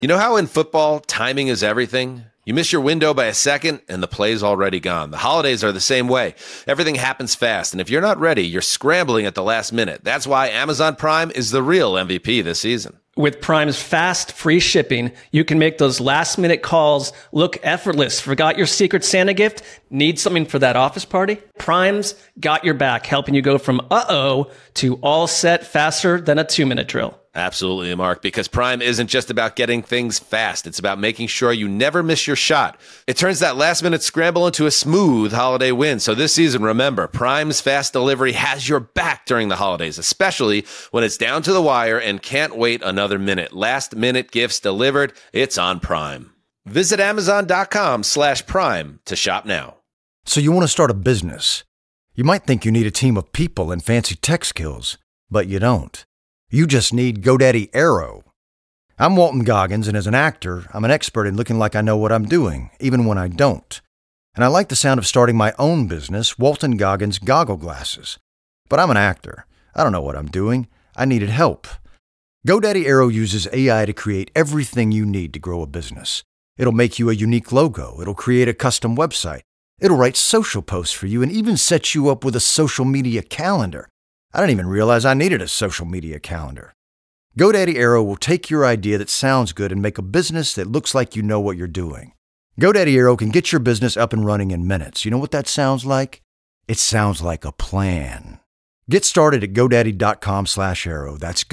You know how in football, timing is everything? You miss your window by a second, and the play's already gone. The holidays are the same way. Everything happens fast, and if you're not ready, you're scrambling at the last minute. That's why Amazon Prime is the real MVP this season. With Prime's fast, free shipping, you can make those last-minute calls look effortless. Forgot your Secret Santa gift? Need something for that office party? Prime's got your back, helping you go from uh-oh to all set faster than a 2-minute drill. Absolutely, Mark, because Prime isn't just about getting things fast. It's about making sure you never miss your shot. It turns that last-minute scramble into a smooth holiday win. So this season, remember, Prime's fast delivery has your back during the holidays, especially when it's down to the wire and can't wait another minute. Last-minute gifts delivered, it's on Prime. Visit Amazon.com/Prime to shop now. So you want to start a business. You might think you need a team of people and fancy tech skills, but you don't. You just need GoDaddy Aero. I'm Walton Goggins, and as an actor, I'm an expert in looking like I know what I'm doing, even when I don't. And I like the sound of starting my own business, Walton Goggins Goggle Glasses. But I'm an actor. I don't know what I'm doing. I needed help. GoDaddy Aero uses AI to create everything you need to grow a business. It'll make you a unique logo. It'll create a custom website. It'll write social posts for you and even set you up with a social media calendar. I didn't even realize I needed a social media calendar. GoDaddy Aero will take your idea that sounds good and make a business that looks like you know what you're doing. GoDaddy Aero can get your business up and running in minutes. You know what that sounds like? It sounds like a plan. Get started at GoDaddy.com/Aero. That's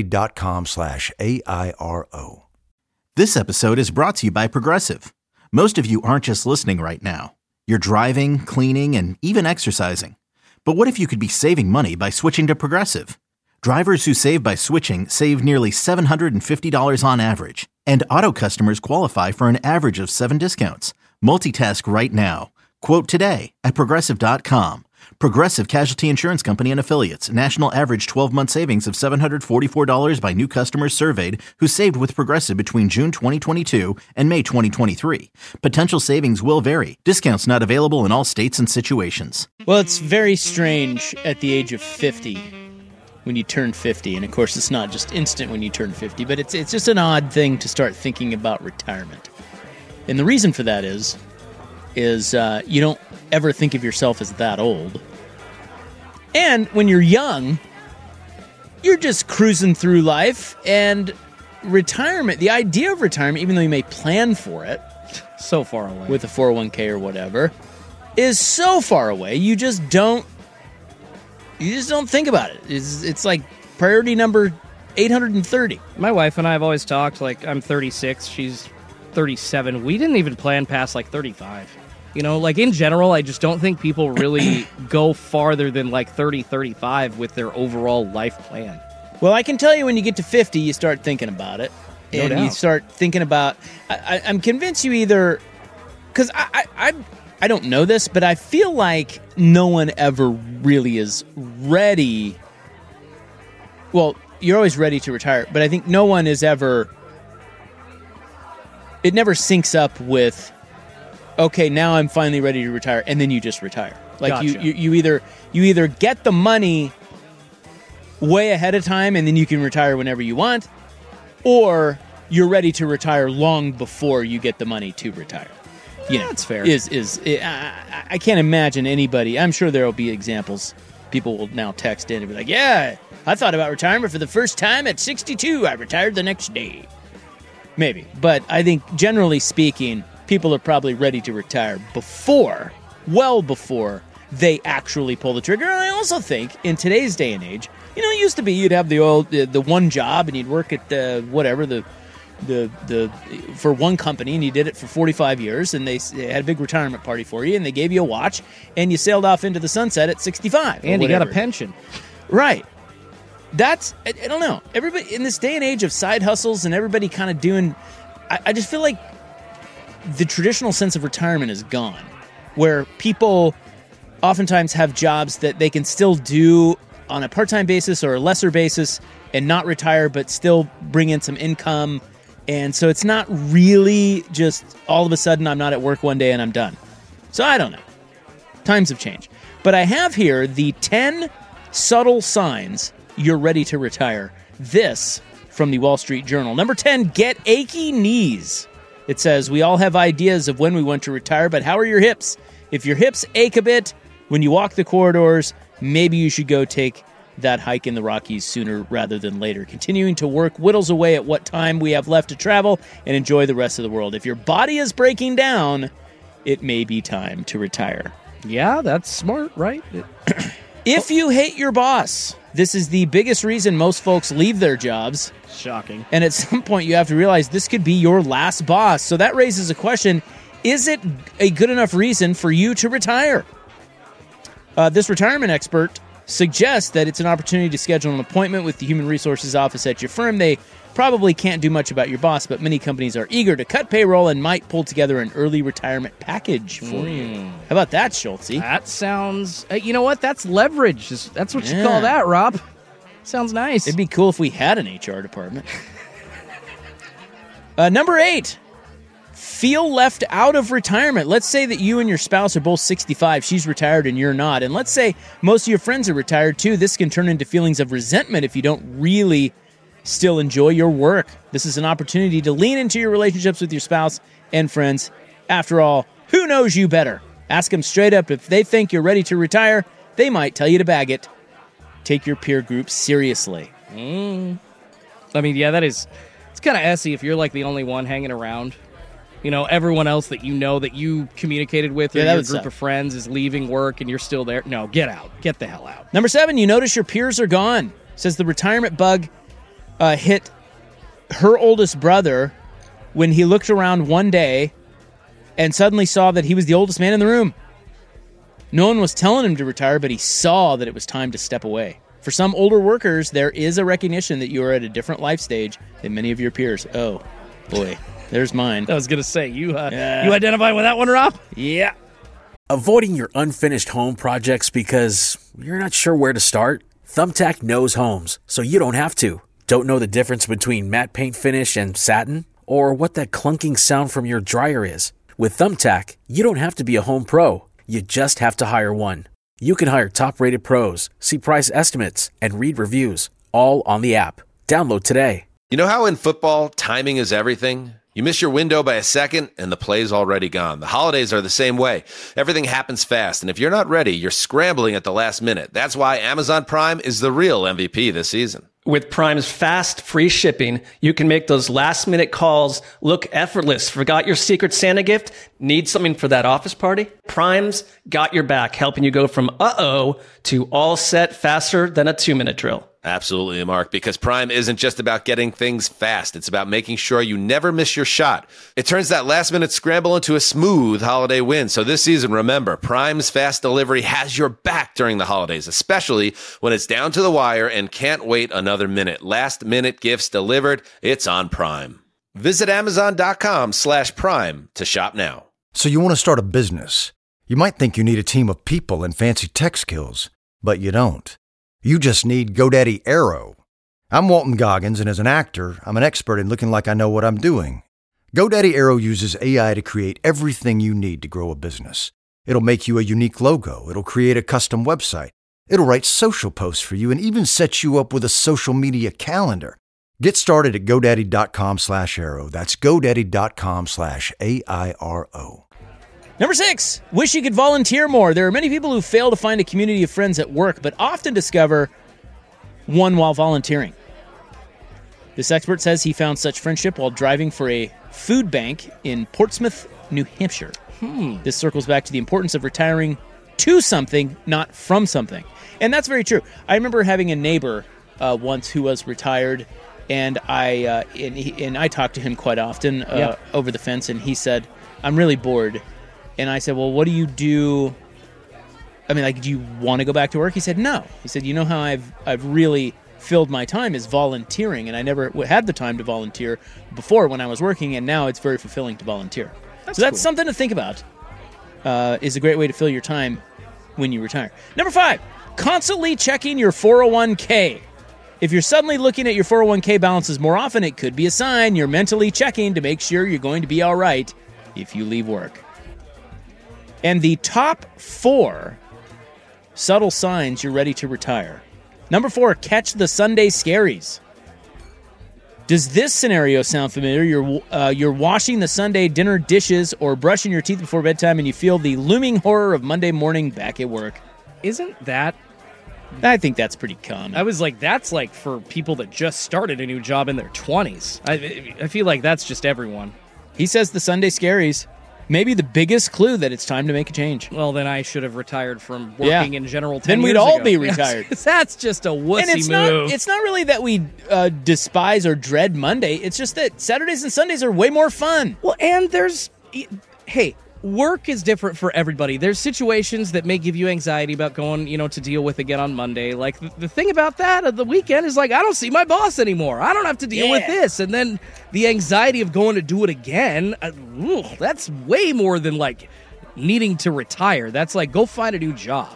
GoDaddy.com/AIRO. This episode is brought to you by Progressive. Most of you aren't just listening right now. You're driving, cleaning, and even exercising. But what if you could be saving money by switching to Progressive? Drivers who save by switching save nearly $750 on average. And auto customers qualify for an average of 7 discounts. Multitask right now. Quote today at Progressive.com. Progressive Casualty Insurance Company and Affiliates. National average 12-month savings of $744 by new customers surveyed who saved with Progressive between June 2022 and May 2023. Potential savings will vary. Discounts not available in all states and situations. Well, it's very strange at the age of 50 when you turn 50. And, of course, it's not just instant when you turn 50, but it's just an odd thing to start thinking about retirement. And the reason for that is you don't ever think of yourself as that old. And when you're young, you're just cruising through life, and retirement, the idea of retirement, even though you may plan for it, So far away. with a 401k or whatever, is so far away, you just don't think about it. It's like priority number 830. My wife and I have always talked, like, I'm 36, she's 37. We didn't even plan past, like, 35. You know, like, in general, I just don't think people really go farther than, like, 30, 35 with their overall life plan. Well, I can tell you when you get to 50, you start thinking about it. No And doubt. you start thinking about... I'm convinced you either... Because I don't know this, but I feel like no one ever really is ready... Well, you're always ready to retire, but I think no one is ever... It never syncs up with... Okay, now I'm finally ready to retire, and then you just retire. Like Gotcha. you either get the money way ahead of time, and then you can retire whenever you want, or you're ready to retire long before you get the money to retire. You know, that's fair. I can't imagine anybody. I'm sure there will be examples. People will now text in and be like, "Yeah, I thought about retirement for the first time at 62. I retired the next day." Maybe, but I think generally speaking, people are probably ready to retire well before they actually pull the trigger. And I also think in today's day and age, you know, it used to be you'd have the one job and you'd work at the for one company, and you did it for 45 years, and they had a big retirement party for you, and they gave you a watch, and you sailed off into the sunset at 65. And you got a pension. Right. That's, I don't know. Everybody in this day and age of side hustles and everybody kind of doing, I just feel like the traditional sense of retirement is gone, where people oftentimes have jobs that they can still do on a part-time basis or a lesser basis and not retire, but still bring in some income. And so it's not really just all of a sudden I'm not at work one day and I'm done. So I don't know. Times have changed. But I have here the 10 subtle signs you're ready to retire. This from the Wall Street Journal. Number 10, get achy knees. It says, we all have ideas of when we want to retire, but how are your hips? If your hips ache a bit when you walk the corridors, maybe you should go take that hike in the Rockies sooner rather than later. Continuing to work whittles away at what time we have left to travel and enjoy the rest of the world. If your body is breaking down, it may be time to retire. Yeah, that's smart, right? If you hate your boss, this is the biggest reason most folks leave their jobs. Shocking. And at some point you have to realize this could be your last boss. So that raises a question, is it a good enough reason for you to retire? This retirement expert suggests that it's an opportunity to schedule an appointment with the Human Resources Office at your firm. They probably can't do much about your boss, but many companies are eager to cut payroll and might pull together an early retirement package for you. How about that, Schultze? That sounds... you know what? That's leverage. That's what you call that, Rob. Sounds nice. It'd be cool if we had an HR department. Number 8. Feel left out of retirement. Let's say that you and your spouse are both 65. She's retired and you're not. And let's say most of your friends are retired too. This can turn into feelings of resentment if you don't really still enjoy your work. This is an opportunity to lean into your relationships with your spouse and friends. After all, who knows you better? Ask them straight up. If they think you're ready to retire, they might tell you to bag it. Take your peer group seriously. I mean, yeah, it's kind of essy if you're like the only one hanging around. You know, everyone else that you communicated with, or your group of friends is leaving work and you're still there. No, get out. Get the hell out. Number 7, you notice your peers are gone. Says the retirement bug hit her oldest brother when he looked around one day and suddenly saw that he was the oldest man in the room. No one was telling him to retire, but he saw that it was time to step away. For some older workers, there is a recognition that you are at a different life stage than many of your peers. Oh, boy. There's mine. I was going to say, you identify with that one, Rob? Yeah. Avoiding your unfinished home projects because you're not sure where to start? Thumbtack knows homes, so you don't have to. Don't know the difference between matte paint finish and satin? Or what that clunking sound from your dryer is? With Thumbtack, you don't have to be a home pro. You just have to hire one. You can hire top-rated pros, see price estimates, and read reviews, all on the app. Download today. You know how in football, timing is everything? You miss your window by a second, and the play's already gone. The holidays are the same way. Everything happens fast, and if you're not ready, you're scrambling at the last minute. That's why Amazon Prime is the real MVP this season. With Prime's fast, free shipping, you can make those last-minute calls look effortless. Forgot your Secret Santa gift? Need something for that office party? Prime's got your back, helping you go from uh-oh to all set faster than a 2-minute drill. Absolutely, Mark, because Prime isn't just about getting things fast. It's about making sure you never miss your shot. It turns that last-minute scramble into a smooth holiday win. So this season, remember, Prime's fast delivery has your back during the holidays, especially when it's down to the wire and can't wait another minute. Last-minute gifts delivered. It's on Prime. Visit Amazon.com/Prime to shop now. So you want to start a business. You might think you need a team of people and fancy tech skills, but you don't. You just need GoDaddy Aero. I'm Walton Goggins, and as an actor, I'm an expert in looking like I know what I'm doing. GoDaddy Aero uses AI to create everything you need to grow a business. It'll make you a unique logo. It'll create a custom website. It'll write social posts for you and even set you up with a social media calendar. Get started at GoDaddy.com/Aero. That's GoDaddy.com/AIRO. Number 6, wish you could volunteer more. There are many people who fail to find a community of friends at work, but often discover one while volunteering. This expert says he found such friendship while driving for a food bank in Portsmouth, New Hampshire. This circles back to the importance of retiring to something, not from something. And that's very true. I remember having a neighbor once who was retired, and I talked to him quite often over the fence, and he said, "I'm really bored." And I said, well, what do you do? I mean, like, do you want to go back to work? He said, no. He said, you know how I've really filled my time is volunteering, and I never had the time to volunteer before when I was working, and now it's very fulfilling to volunteer. So that's something to think about. Is a great way to fill your time when you retire. Number 5, constantly checking your 401k. If you're suddenly looking at your 401k balances more often, it could be a sign you're mentally checking to make sure you're going to be all right if you leave work. And the top 4 subtle signs you're ready to retire. Number 4, catch the Sunday scaries. Does this scenario sound familiar? You're washing the Sunday dinner dishes or brushing your teeth before bedtime, and you feel the looming horror of Monday morning back at work. Isn't that? I think that's pretty common. I was like, that's like for people that just started a new job in their 20s. I feel like that's just everyone. He says the Sunday scaries. Maybe the biggest clue that it's time to make a change. Well, then I should have retired from working in general 10 Then we'd years all ago. be retired. That's just a wussy And it's move. not really that we despise or dread Monday. It's just that Saturdays and Sundays are way more fun. Well, and hey, work is different for everybody. There's situations that may give you anxiety about going, to deal with again on Monday. Like, the thing about that at the weekend is, like, I don't see my boss anymore. I don't have to deal with this. And then the anxiety of going to do it again, that's way more than, like, needing to retire. That's like, go find a new job.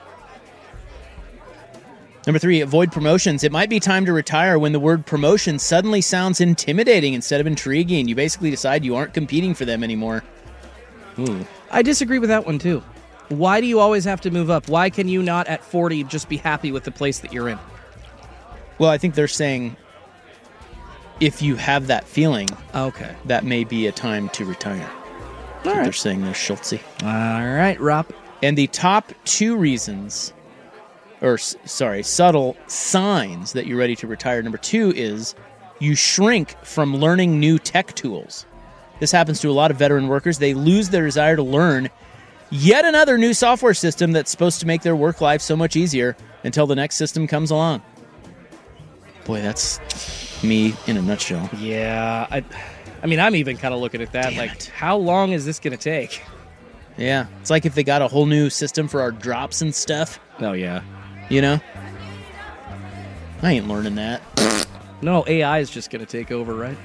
Number 3, avoid promotions. It might be time to retire when the word promotion suddenly sounds intimidating instead of intriguing. You basically decide you aren't competing for them anymore. I disagree with that one, too. Why do you always have to move up? Why can you not, at 40, just be happy with the place that you're in? Well, I think they're saying if you have that feeling, Okay. that may be a time to retire. That's what they're saying there, Schultze. All right, Rob. And the top 2 reasons, subtle signs that you're ready to retire. Number 2 is you shrink from learning new tech tools. This happens to a lot of veteran workers. They lose their desire to learn yet another new software system that's supposed to make their work life so much easier until the next system comes along. Boy, that's me in a nutshell. Yeah, I mean, I'm even kind of looking at that. Damn like, it. how long is this going to take? Yeah, it's like if they got a whole new system for our drops and stuff, Oh, yeah. I ain't learning that. No, AI is just going to take over, right?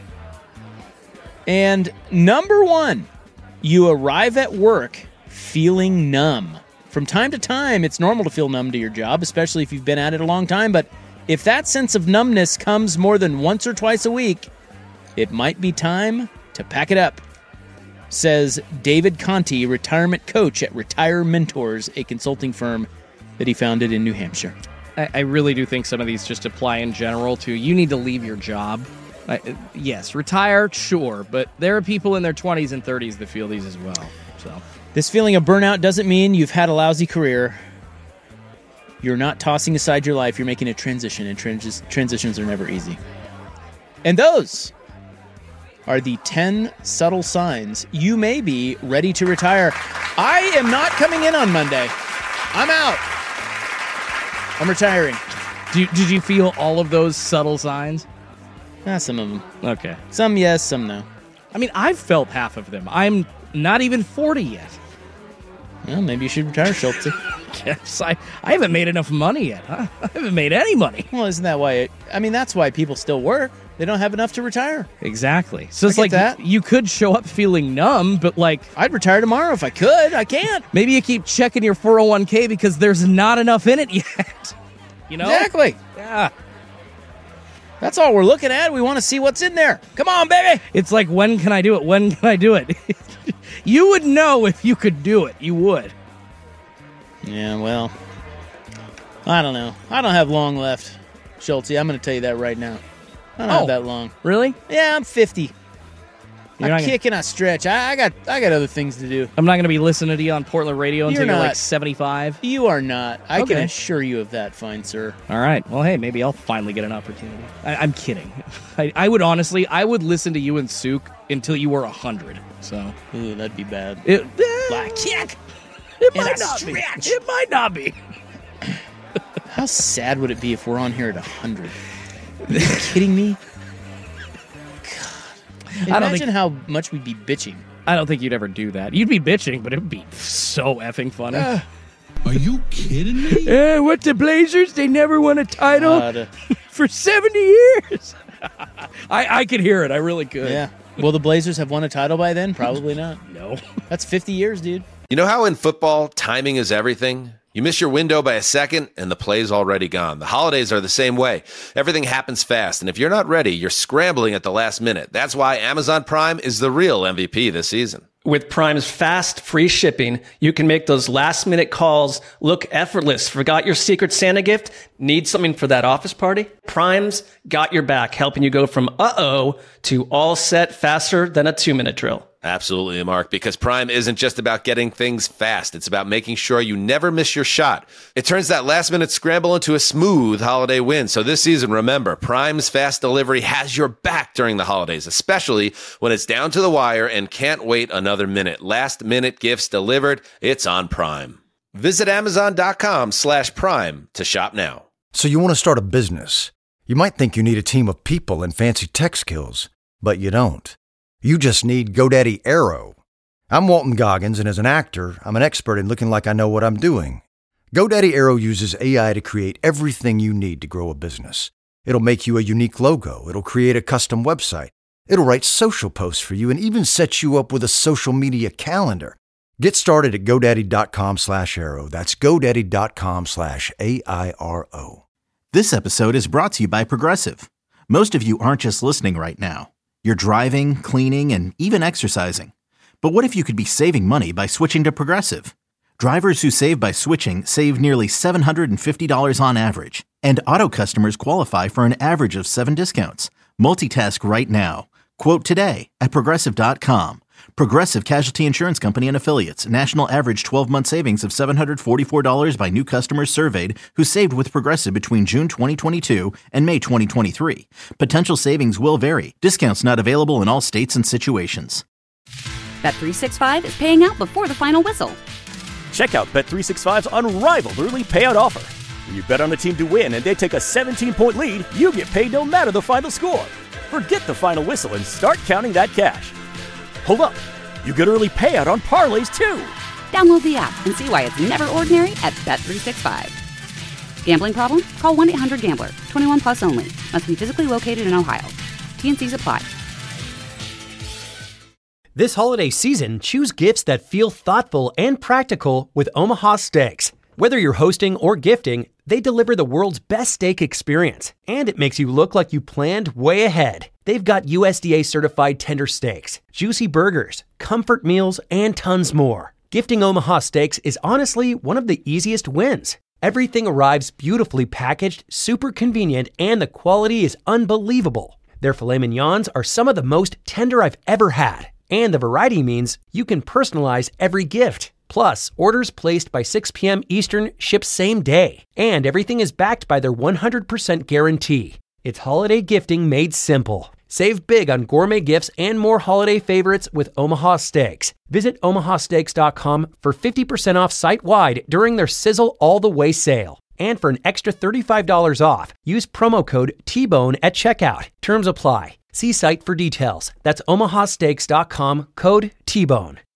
And number 1, you arrive at work feeling numb. From time to time, it's normal to feel numb to your job, especially if you've been at it a long time. But if that sense of numbness comes more than once or twice a week, it might be time to pack it up, says David Conti, retirement coach at Retire Mentors, a consulting firm that he founded in New Hampshire. I really do think some of these just apply in general to you need to leave your job. Yes, retire, sure, but there are people in their 20s and 30s that feel these as well. So This feeling of burnout doesn't mean you've had a lousy career. You're not tossing aside your life. You're making a transition, and transitions are never easy. And those are the 10 subtle signs you may be ready to retire. I am not coming in on Monday. I'm out. I'm retiring. did you feel all of those subtle signs? Some of them. Okay. Some yes, some no. I mean, I've felt half of them. I'm not even 40 yet. Well, maybe you should retire, Schultze. Yes, I haven't made enough money yet. Huh? I haven't made any money. Well, isn't that why? That's why people still work. They don't have enough to retire. Exactly. So it's I like get that. you could show up feeling numb, but like I'd retire tomorrow if I could. I can't. maybe you keep checking your 401k because there's not enough in it yet. Exactly. Yeah. That's all we're looking at. We want to see what's in there. Come on, baby. It's like, when can I do it? When can I do it? You would know if you could do it. You would. Yeah, well, I don't know. I don't have long left, Schultze. I'm going to tell you that right now. I don't have that long. Really? Yeah, I'm 50. You're I not kick and I stretch. I got other things to do. I'm not going to be listening to you on Portland radio until You're you're like not. 75. You are not. I can Okay. assure you of that, fine sir. All right. Well, hey, maybe I'll finally get an opportunity. I'm kidding. I would honestly, I would listen to you and Sook until you were 100. So Ooh, that'd be bad. Like, kick. It might not be. It might not be. How sad would it be if we're on here at 100? Are you kidding me? God. Imagine how much we'd be bitching. I don't think you'd ever do that. You'd be bitching, but it would be so effing funny. Are you kidding me? What, the Blazers? They never won a title God. for 70 years. I could hear it. I really could. Yeah. Will the Blazers have won a title by then? Probably not. No. That's 50 years, dude. You know how in football, timing is everything? You miss your window by a second, and the play's already gone. The holidays are the same way. Everything happens fast, and if you're not ready, you're scrambling at the last minute. That's why Amazon Prime is the real MVP this season. With Prime's fast, free shipping, you can make those last-minute calls look effortless. Forgot your Secret Santa gift? Need something for that office party? Prime's got your back, helping you go from uh-oh to all set faster than a 2-minute drill. Absolutely, Mark, because Prime isn't just about getting things fast. It's about making sure you never miss your shot. It turns that last-minute scramble into a smooth holiday win. So this season, remember, Prime's fast delivery has your back during the holidays, especially when it's down to the wire and can't wait another minute. Last-minute gifts delivered, it's on Prime. Visit Amazon.com/Prime to shop now. So you want to start a business. You might think you need a team of people and fancy tech skills, but you don't. You just need GoDaddy Aero. I'm Walton Goggins, and as an actor, I'm an expert in looking like I know what I'm doing. GoDaddy Aero uses AI to create everything you need to grow a business. It'll make you a unique logo. It'll create a custom website. It'll write social posts for you and even set you up with a social media calendar. Get started at GoDaddy.com/Aero. That's GoDaddy.com/AIRO. This episode is brought to you by Progressive. Most of you aren't just listening right now. You're driving, cleaning, and even exercising. But what if you could be saving money by switching to Progressive? Drivers who save by switching save nearly $750 on average. And auto customers qualify for an average of 7 discounts. Multitask right now. Quote today at Progressive.com. Progressive Casualty Insurance Company and Affiliates. National average 12-month savings of $744 by new customers surveyed who saved with Progressive between June 2022 and May 2023. Potential savings will vary. Discounts not available in all states and situations. Bet365 is paying out before the final whistle. Check out Bet365's unrivaled early payout offer. When you bet on a team to win and they take a 17-point lead, you get paid no matter the final score. Forget the final whistle and start counting that cash. Hold up. You get early payout on parlays, too. Download the app and see why it's never ordinary at Bet365. Gambling problem? Call 1-800-GAMBLER. 21 plus only. Must be physically located in Ohio. T&Cs apply. This holiday season, choose gifts that feel thoughtful and practical with Omaha Steaks. Whether you're hosting or gifting, they deliver the world's best steak experience, and it makes you look like you planned way ahead. They've got USDA certified tender steaks, juicy burgers, comfort meals, and tons more. Gifting Omaha Steaks is honestly one of the easiest wins. Everything arrives beautifully packaged, super convenient, and the quality is unbelievable. Their filet mignons are some of the most tender I've ever had, and the variety means you can personalize every gift. Plus, orders placed by 6 p.m. Eastern ship same day, and everything is backed by their 100% guarantee. It's holiday gifting made simple. Save big on gourmet gifts and more holiday favorites with Omaha Steaks. Visit omahasteaks.com for 50% off site-wide during their Sizzle All the Way sale. And for an extra $35 off, use promo code TBONE at checkout. Terms apply. See site for details. That's omahasteaks.com, code TBONE.